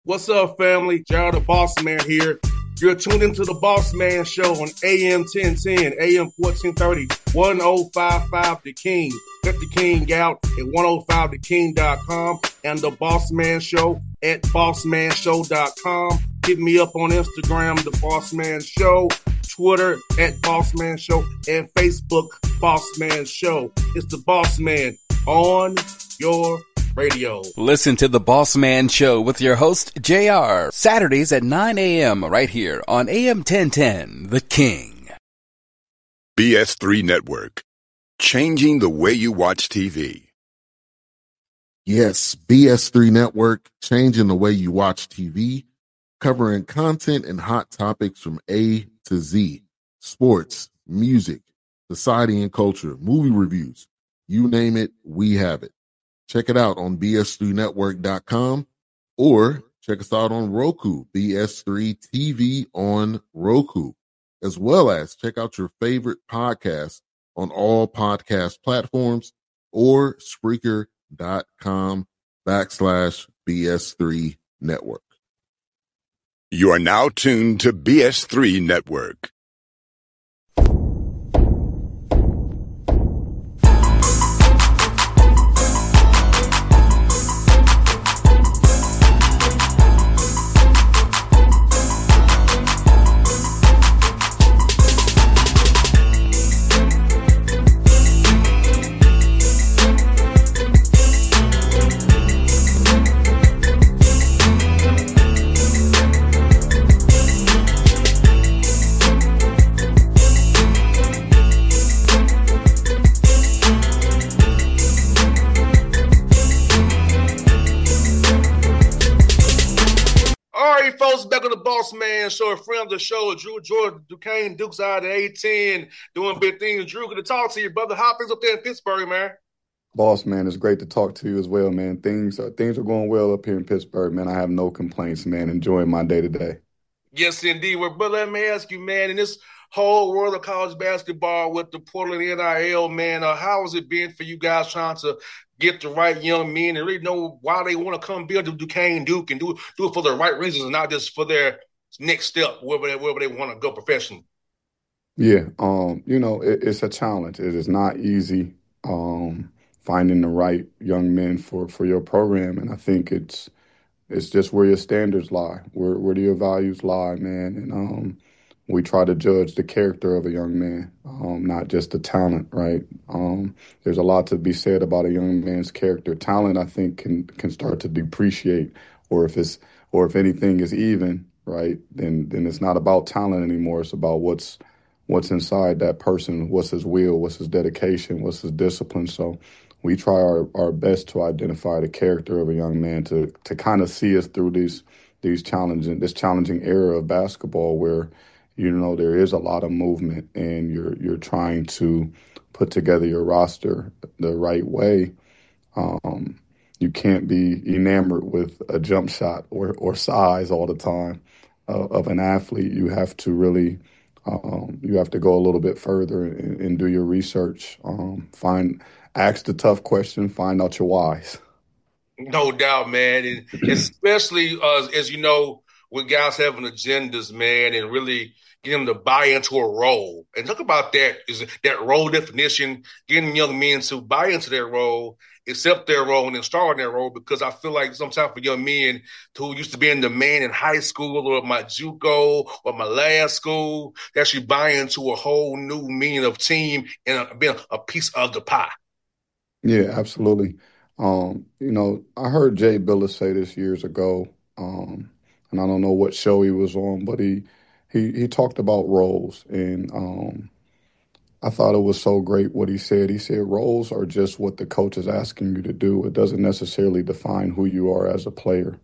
What's up, family? Gerald the Boss Man here. You're tuned into the Boss Man Show on AM 1010, AM 1430, 1055 The King. Let the King out at 105theking.com and the Boss Man Show at bossmanshow.com. Hit me up on Instagram, The Boss Man Show, Twitter at Boss Man Show, and Facebook, Boss Man Show. It's the Boss Man on your radio. Listen to The Boss Man Show with your host, JR, Saturdays at 9 a.m. right here on AM 1010, The King. BS3 Network, changing the way you watch TV. Yes, BS3 Network, changing the way you watch TV, covering content and hot topics from A to Z, sports, music, society and culture, movie reviews, you name it, we have it. Check it out on bs3network.com or check us out on Roku, BS3 TV on Roku, as well as check out your favorite podcast on all podcast platforms or Spreaker.com/BS3 Network. You are now tuned to BS3 Network. Back on the Boss Man Show, a friend of the show, Drew Jordan, Duquesne, Dukes out of A10, doing big things. Drew, good to talk to you, brother. How things up there in Pittsburgh, man? Boss man, it's great to talk to you as well, man. Things are going well up here in Pittsburgh, man. I have no complaints, man. Enjoying my day to day. Yes, indeed. Well, brother, let me ask you, man, in this whole world of college basketball with the Portland NIL, man, how has it been for you guys trying to get the right young men and really know why they want to come build the Duquesne Duke and do it for the right reasons and not just for their next step, wherever they want to go professionally? Yeah, it's a challenge. It is not easy finding the right young men for your program, and I think it's just where your standards lie, where do your values lie, man, and we try to judge the character of a young man, not just the talent, right? There's a lot to be said about a young man's character. Talent, I think, can start to depreciate, or if anything is even, right? Then it's not about talent anymore. It's about what's inside that person, what's his will, what's his dedication, what's his discipline. So we try our best to identify the character of a young man to kind of see us through this challenging era of basketball where there is a lot of movement and you're trying to put together your roster the right way. You can't be enamored with a jump shot or size all the time of an athlete. You have to really you have to go a little bit further and do your research. Ask the tough question, find out your whys. No doubt, man, and especially as you know, with guys having agendas, man, and really getting them to buy into a role. And talk about that, is that role definition, getting young men to buy into their role, accept their role, and then start in their role. Because I feel like sometimes for young men who used to be in demand in high school or my JUCO or my last school, they actually buy into a whole new meaning of team and being a piece of the pie. Yeah, absolutely. I heard Jay Billis say this years ago, and I don't know what show he was on, but he talked about roles, and I thought it was so great what he said. He said roles are just what the coach is asking you to do. It doesn't necessarily define who you are as a player.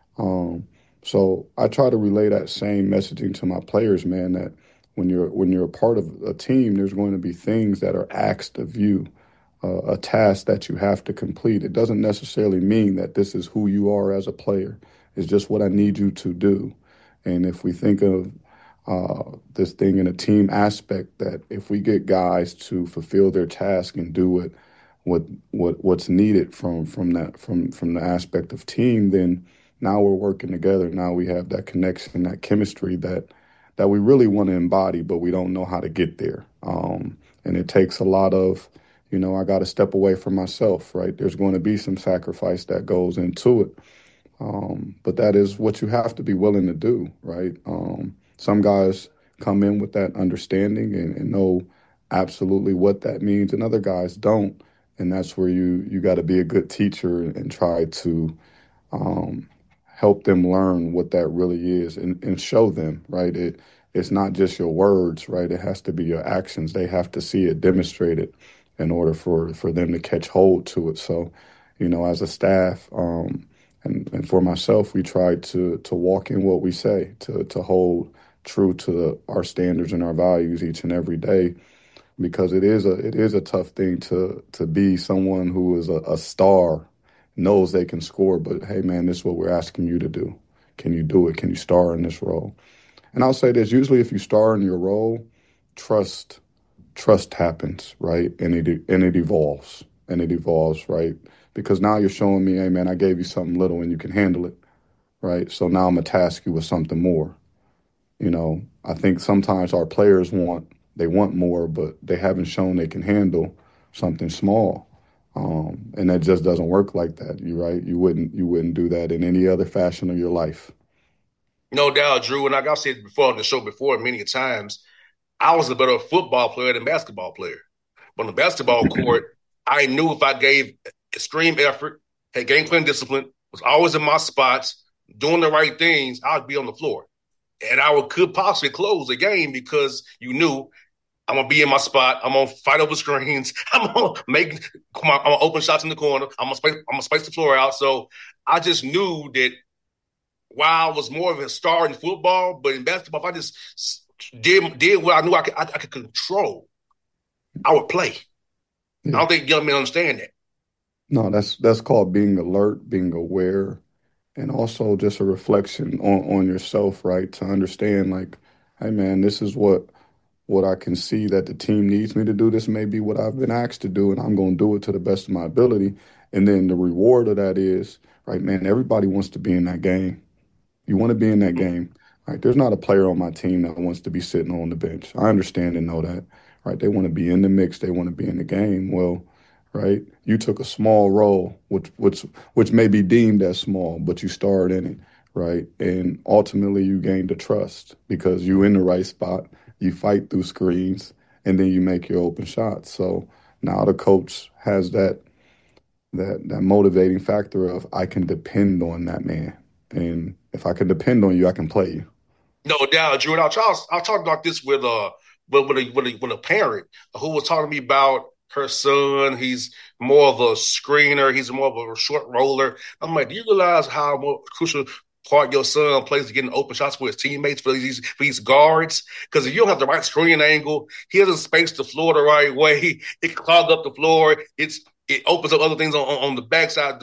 So I try to relay that same messaging to my players, man, that when you're a part of a team, there's going to be things that are asked of you. A task that you have to complete. It doesn't necessarily mean that this is who you are as a player. It's just what I need you to do. And if we think of this thing in a team aspect, that if we get guys to fulfill their task and do what's needed from the aspect of team, then now we're working together. Now we have that connection, that chemistry that we really want to embody, but we don't know how to get there. And it takes a lot of, I got to step away from myself, right? There's going to be some sacrifice that goes into it. But that is what you have to be willing to do, right? Some guys come in with that understanding and know absolutely what that means, and other guys don't. And that's where you got to be a good teacher and try to um, help them learn what that really is and show them, right? It's not just your words, right? It has to be your actions. They have to see it demonstrated in order for them to catch hold to it. So, as a staff, and for myself, we try to walk in what we say, to hold true to our standards and our values each and every day, because it is a tough thing to be someone who is a star, knows they can score, but hey man, this is what we're asking you to do. Can you do it? Can you star in this role? And I'll say this: usually, if you star in your role, trust happens, right? And it evolves, right? Because now you're showing me, hey man, I gave you something little and you can handle it, right? So now I'm gonna task you with something more. I think sometimes our players want more, but they haven't shown they can handle something small. And that just doesn't work like that. You right? You wouldn't do that in any other fashion of your life. No doubt, Drew. And like I said before on the show before many times, I was a better football player than basketball player. But on the basketball court, I knew if I gave extreme effort, had game plan discipline, was always in my spots, doing the right things, I'd be on the floor. And could possibly close the game because you knew I'm gonna be in my spot. I'm gonna fight over screens. I'm gonna open shots in the corner. I'm gonna space the floor out. So I just knew that while I was more of a star in football, but in basketball, if I just did what I knew I could control, I would play. I Yeah. don't think young men understand that. No, that's called being alert, being aware, and also just a reflection on yourself, right? To understand, like, hey man, this is what I can see that the team needs me to do. This may be what I've been asked to do, and I'm going to do it to the best of my ability. And then the reward of that is, right, man, everybody wants to be in that game. You want to be in that game, right? There's not a player on my team that wants to be sitting on the bench. I understand and know that, right? They want to be in the mix. They want to be in the game. Well, right, you took a small role, which may be deemed as small, but you starred in it, right? And ultimately, you gained the trust because you in the right spot. You fight through screens, and then you make your open shots. So now the coach has that motivating factor of I can depend on that man. And if I can depend on you, I can play you. No doubt, Drew. And I'll talk about this with a parent who was talking to me about her son. He's more of a screener. He's more of a short roller. I'm like, do you realize how more crucial part your son plays to getting open shots for his teammates, for these guards? Because if you don't have the right screen angle, he doesn't space the floor the right way. It can clog up the floor. It opens up other things on the backside.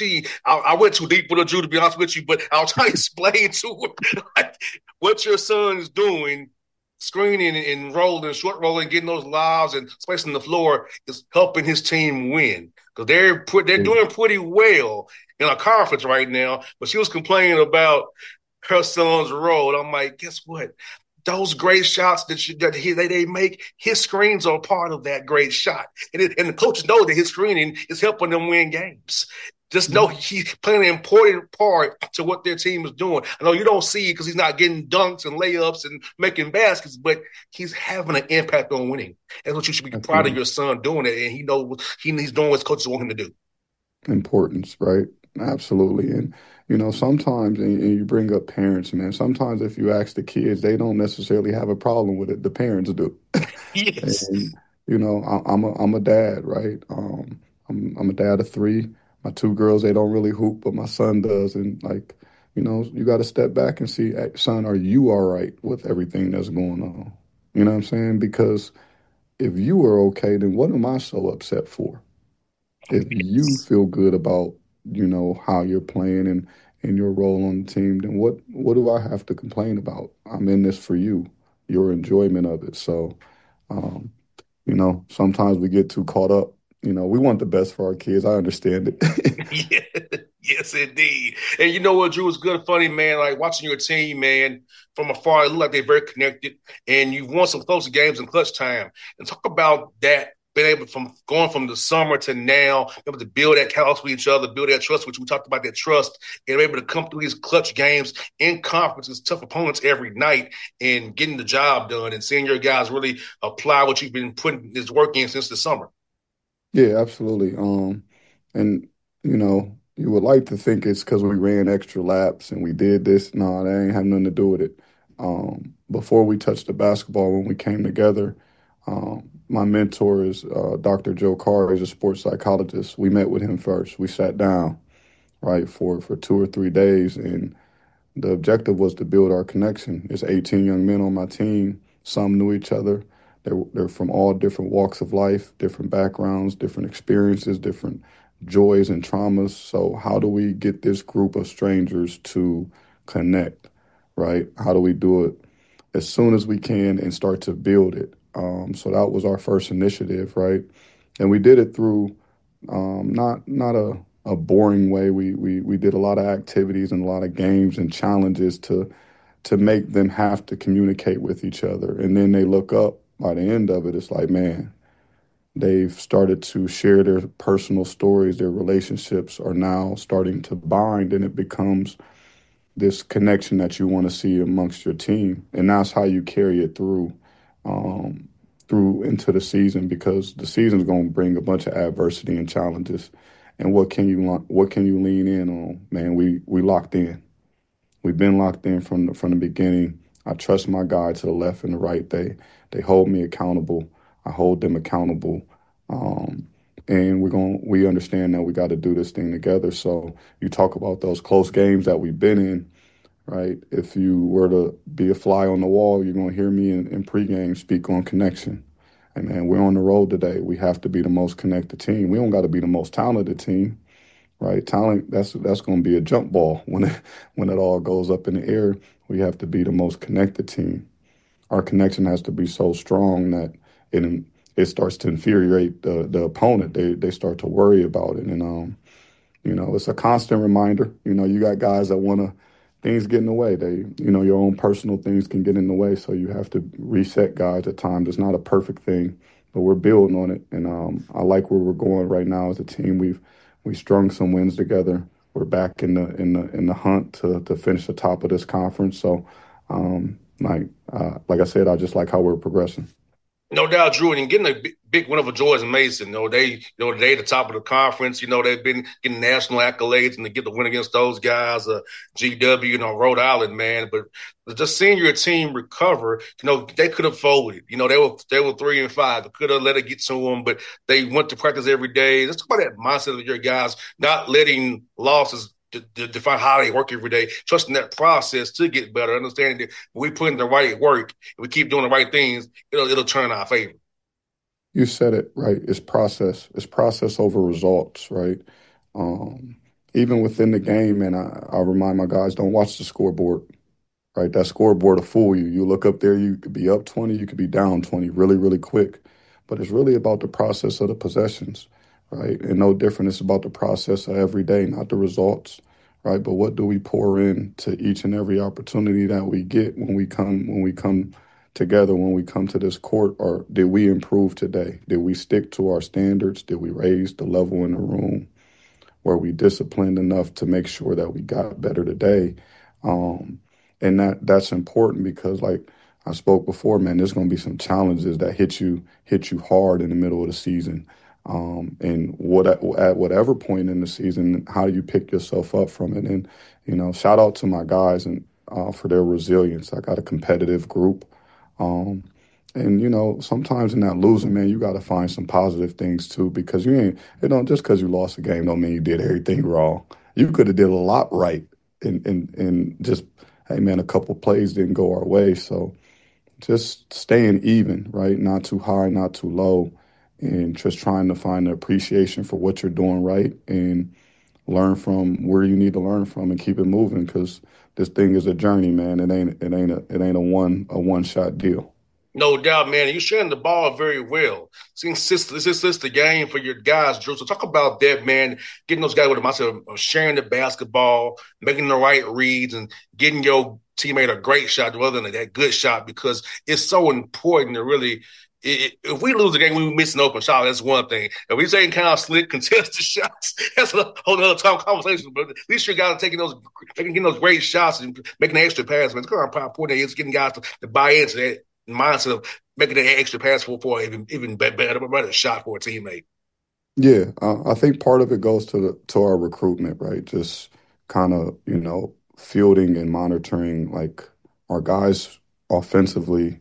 I went too deep with her, Drew, to be honest with you, but I'll try to explain to her what your son is doing, screening and rolling, short rolling, getting those lobs and spacing the floor is helping his team win because they're Yeah. doing pretty well in a conference right now. But she was complaining about her son's role. I'm like, guess what? Those great shots they make, his screens are part of that great shot, and the coaches know that his screening is helping them win games. Just know he's playing an important part to what their team is doing. I know you don't see it because he's not getting dunks and layups and making baskets, but he's having an impact on winning. That's what you should be proud of Absolutely. your son doing it, and he's doing what coaches want him to do. Importance, right? Absolutely. And sometimes, and you bring up parents, man. Sometimes if you ask the kids, they don't necessarily have a problem with it. The parents do. Yes. And I'm a dad, right? I'm a dad of three. My two girls, they don't really hoop, but my son does. And like, you got to step back and see, hey, son, are you all right with everything that's going on? You know what I'm saying? Because if you are okay, then what am I so upset for? If you feel good about, how you're playing and your role on the team, then what do I have to complain about? I'm in this for you, your enjoyment of it. So, um, sometimes we get too caught up. We want the best for our kids. I understand it. Yeah. Yes, indeed. And you know what, Drew, is good and funny, man. Like watching your team, man, from afar, it look like they're very connected, and you've won some close games in clutch time. And talk about that, being able from going from the summer to now, able to build that house with each other, build that trust, which we talked about that trust, and able to come through these clutch games in conferences, tough opponents every night, and getting the job done, and seeing your guys really apply what you've been putting this work in since the summer. Yeah, absolutely. And you would like to think it's because we ran extra laps and we did this. No, that ain't have nothing to do with it. Before we touched the basketball, when we came together, my mentor is Dr. Joe Carr. He's a sports psychologist. We met with him first. We sat down, right, for 2 or 3 days, and the objective was to build our connection. There's 18 young men on my team. Some knew each other. They're from all different walks of life, different backgrounds, different experiences, different joys and traumas. So how do we get this group of strangers to connect, right? How do we do it as soon as we can and start to build it? So that was our first initiative, right? And we did it through not a boring way. We did a lot of activities and a lot of games and challenges to make them have to communicate with each other. And then they look up by the end of it, it's like, man, they've started to share their personal stories. Their relationships are now starting to bind, and it becomes this connection that you want to see amongst your team. And that's how you carry it through into the season, because the season's going to bring a bunch of adversity and challenges. And what can you lean in on? Man, we locked in. We've been locked in from the beginning. I trust my guy to the left and the right. They hold me accountable. I hold them accountable. And we understand that we got to do this thing together. So you talk about those close games that we've been in, right? If you were to be a fly on the wall, you're gonna hear me in pregame speak on connection. And man, we're on the road today. We have to be the most connected team. We don't got to be the most talented team, right? Talent, that's going to be a jump ball when it all goes up in the air. We have to be the most connected team. Our connection has to be so strong that it starts to infuriate the opponent. They start to worry about it, and it's a constant reminder. You got guys that want to things get in the way. Your own personal things can get in the way, so you have to reset guys at times. It's not a perfect thing, but we're building on it, and I like where we're going right now as a team. We strung some wins together. We're back in the hunt to finish the top of this conference. So, like I said, I just like how we're progressing. No doubt, Drew, and getting a big win over George Mason. They the top of the conference. They've been getting national accolades, and to get the win against those guys, GW, Rhode Island, man. But just seeing your team recover, they could have folded. They were 3-5. They could have let it get to them, but they went to practice every day. Let's talk about that mindset of your guys, not letting losses to define how they work every day, trusting that process to get better, understanding that we put in the right work, we keep doing the right things, it'll turn in our favor. You said it right. It's process. It's process over results, right? Even within the game, man, I remind my guys, don't watch the scoreboard, right? That scoreboard will fool you. You look up there, you could be up 20, you could be down 20 really, really quick. But it's really about the process of the possessions, right? And no different. It's about the process of every day, not the results, right? But what do we pour in to each and every opportunity that we get when we come together, when we come to this court? Or did we improve today? Did we stick to our standards? Did we raise the level in the room? Were we disciplined enough to make sure that we got better today? And that's important because, like I spoke before, man, there's going to be some challenges that hit you hard in the middle of the season. And at whatever point in the season, how do you pick yourself up from it? And shout out to my guys and for their resilience. I got a competitive group, and sometimes in that losing, man, you got to find some positive things too, because just because you lost a game don't mean you did everything wrong. You could have did a lot right, and just, hey man, a couple plays didn't go our way. So just staying even, right? Not too high, not too low, and just trying to find the appreciation for what you're doing right and learn from where you need to learn from and keep it moving, because this thing is a journey, man. It ain't a one shot deal. No doubt, man. You're sharing the ball very well. This is the game for your guys, Drew. So talk about that, man. Getting those guys with the mindset of sharing the basketball, making the right reads, and getting your teammate a great shot rather than that good shot, because it's so important to really. If we lose the game, we miss an open shot. That's one thing. If we say kind of slick, contested shots, that's a whole other time conversation. But at least you guys are getting those great shots and making the extra pass. Man, it's kind of important. It's getting guys to buy into that mindset of making an extra pass for even better shot for a teammate. Yeah, I think part of it goes to our recruitment, right? Just kind of, fielding and monitoring like our guys offensively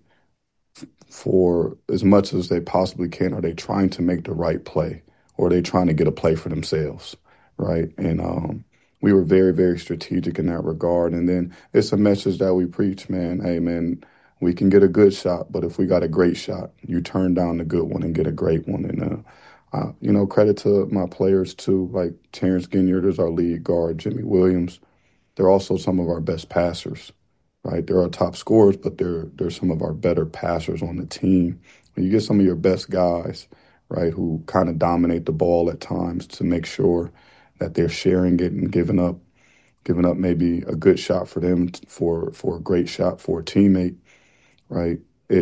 for as much as they possibly can. Are they trying to make the right play, or are they trying to get a play for themselves, right? And we were very, very strategic in that regard. And then it's a message that we preach, man. Hey, man, we can get a good shot, but if we got a great shot, you turn down the good one and get a great one. And credit to my players too, like Terrence Ginyard is our lead guard, Jimmy Williams. They're also some of our best passers, right? They're our top scorers, but they're some of our better passers on the team. When you get some of your best guys, right, who kind of dominate the ball at times to make sure that they're sharing it and giving up maybe a good shot for them for a great shot for a teammate, right?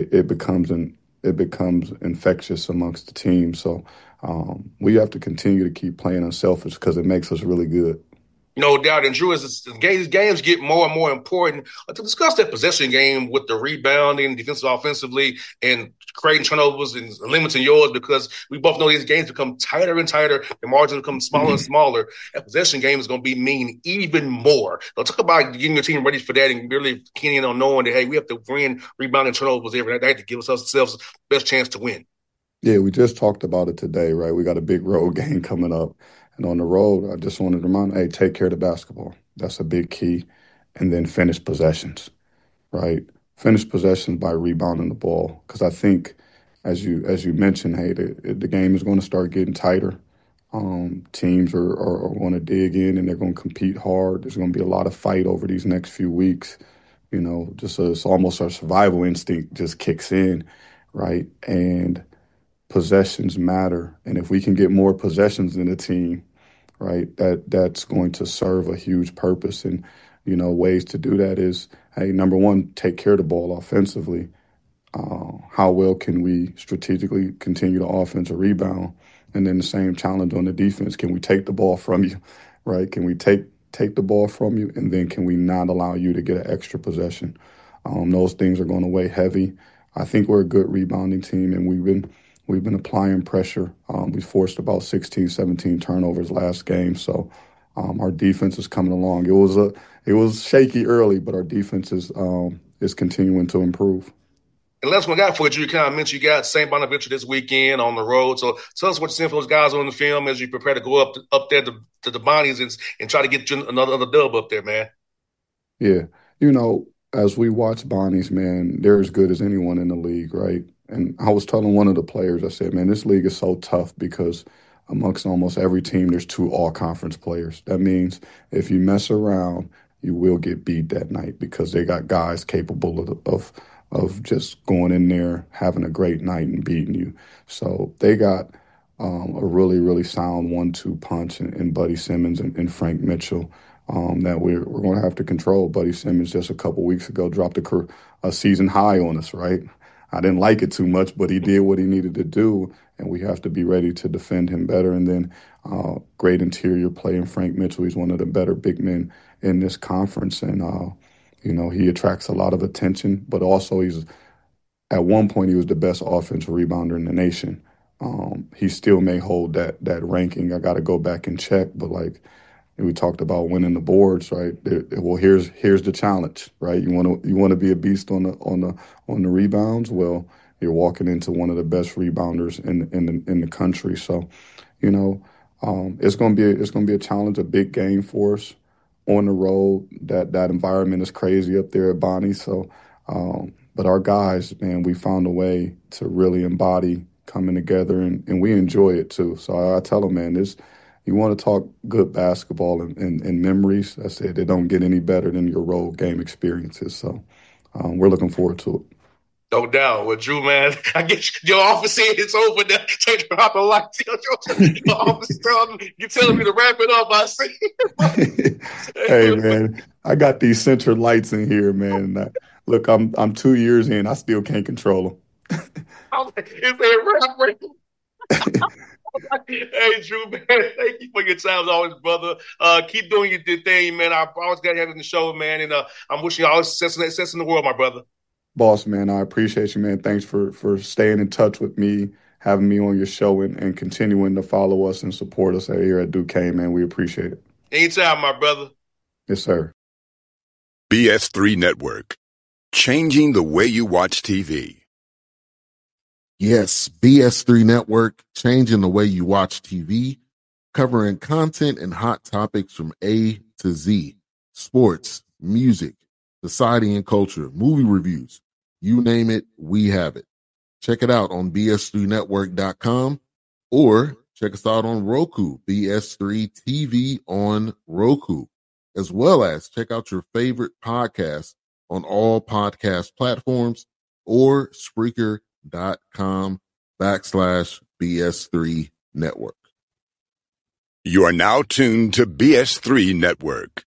It becomes infectious amongst the team. So we have to continue to keep playing unselfish because it makes us really good. No doubt. And Drew, as these games get more and more important, to discuss that possession game with the rebounding, offensively, and creating turnovers and limiting yours, because we both know these games become tighter and tighter, the margins become smaller and smaller. That possession game is going to be mean even more. So talk about getting your team ready for that and really keying on knowing that, hey, we have to win rebounding turnovers every night to give ourselves the best chance to win. Yeah, we just talked about it today, right? We got a big road game coming up. And on the road, I just wanted to remind, hey, take care of the basketball. That's a big key. And then finish possessions, right? Finish possessions by rebounding the ball. Because I think, as you mentioned, hey, the game is going to start getting tighter. Teams are going to dig in and they're going to compete hard. There's going to be a lot of fight over these next few weeks. It's almost our survival instinct just kicks in, right? And possessions matter. And if we can get more possessions in the team, right, that's going to serve a huge purpose. And, ways to do that is, hey, number one, take care of the ball offensively. How well can we strategically continue to offense or rebound? And then the same challenge on the defense. Can we take the ball from you, right? Can we take the ball from you? And then can we not allow you to get an extra possession? Those things are going to weigh heavy. I think we're a good rebounding team, and we've been applying pressure. We forced about 16, 17 turnovers last game. So our defense is coming along. It was shaky early, but our defense is continuing to improve. And last one I got for you kind of mentioned you got St. Bonaventure this weekend on the road. So tell us what you're seeing for those guys on the film as you prepare to go up there to the Bonnies and try to get you another dub up there, man. Yeah. As we watch Bonnies, man, they're as good as anyone in the league, right? And I was telling one of the players, I said, man, this league is so tough because amongst almost every team, there's two all-conference players. That means if you mess around, you will get beat that night because they got guys capable of just going in there, having a great night and beating you. So they got a really, really sound 1-2 punch in Buddy Simmons and Frank Mitchell that we're going to have to control. Buddy Simmons just a couple weeks ago dropped a season high on us, right? I didn't like it too much, but he did what he needed to do, and we have to be ready to defend him better. And then great interior play in Frank Mitchell. He's one of the better big men in this conference, and he attracts a lot of attention. But also, at one point he was the best offensive rebounder in the nation. He still may hold that ranking. I got to go back and check, but we talked about winning the boards, right? Well, here's the challenge, right? You want to be a beast on the rebounds. Well, you're walking into one of the best rebounders in the country. So, it's gonna be a challenge, a big game for us on the road. That environment is crazy up there at Bonnie. So, but our guys, man, we found a way to really embody coming together, and we enjoy it too. So I tell them, man, you want to talk good basketball and memories. I said they don't get any better than your road game experiences. So we're looking forward to it. No doubt. Well, Drew, man, I guess your office said it's over now. Take out the lights. Your office you're telling me to wrap it up. I see. Hey, man, I got these center lights in here, man. Look, I'm 2 years in. I still can't control them. Hey, Drew, man, thank you for your time as always, brother. Keep doing your thing, man. I always got to have you on the show, man, and I'm wishing you all the success in the world, my brother. Boss, man, I appreciate you, man. Thanks for staying in touch with me, having me on your show, and continuing to follow us and support us here at Duquesne, man. We appreciate it. Anytime, my brother. Yes, sir. BS3 Network, changing the way you watch TV. Yes, BS3 Network, changing the way you watch TV, covering content and hot topics from A to Z, sports, music, society and culture, movie reviews, you name it, we have it. Check it out on bs3network.com or check us out on Roku, BS3 TV on Roku, as well as check out your favorite podcast on all podcast platforms or Spreaker.com/BS3 Network. You are now tuned to BS3 Network.